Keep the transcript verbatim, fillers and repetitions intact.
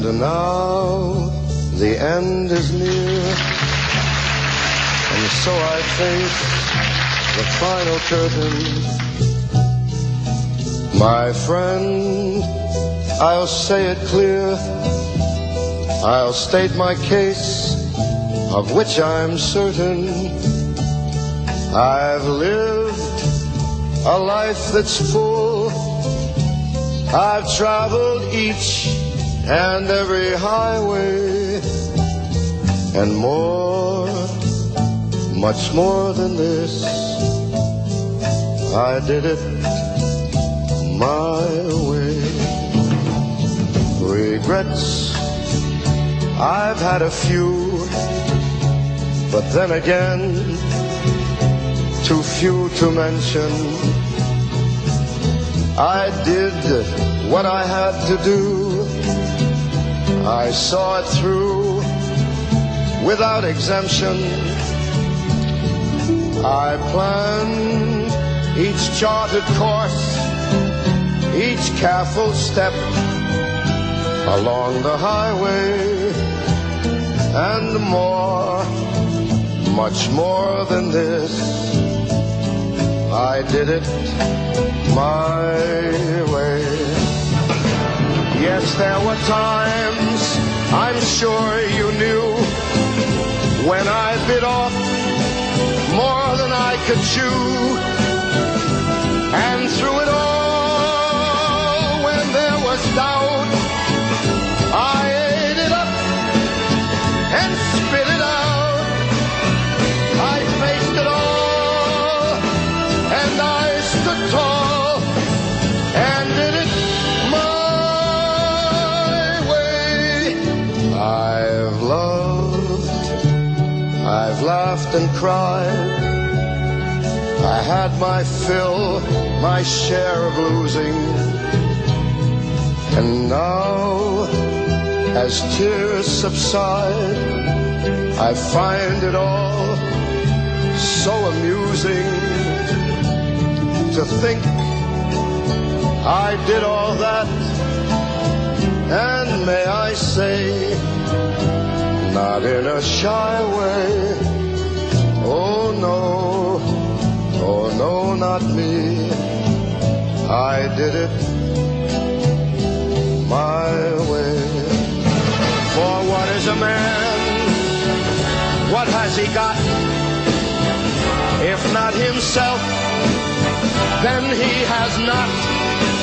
And now the end is near, and so I face the final curtain. My friend, I'll say it clear, I'll state my case, of which I'm certain. I've lived a life that's full, I've traveled each and every highway, and more, much more than this, I did it my way. Regrets, I've had a few, but then again, too few to mention. I did what I had to do, I saw it through without exemption. I planned each charted course, each careful step along the highway, and more, much more than this, I did it my way. Yes, there were times, I'm sure you knew, when I bit off more than I could chew, and through it all, when there was doubt, I ate it up and spit it out. I faced it all, and I stood tall, and did it my way. I've loved, I've laughed and cried, I had my fill, my share of losing, and now, as tears subside, I find it all so amusing to think I did all that, and may I say, not in a shy way. Oh no, oh no, not me, I did it my way. For what is a man? What has he got? If not himself, then he has not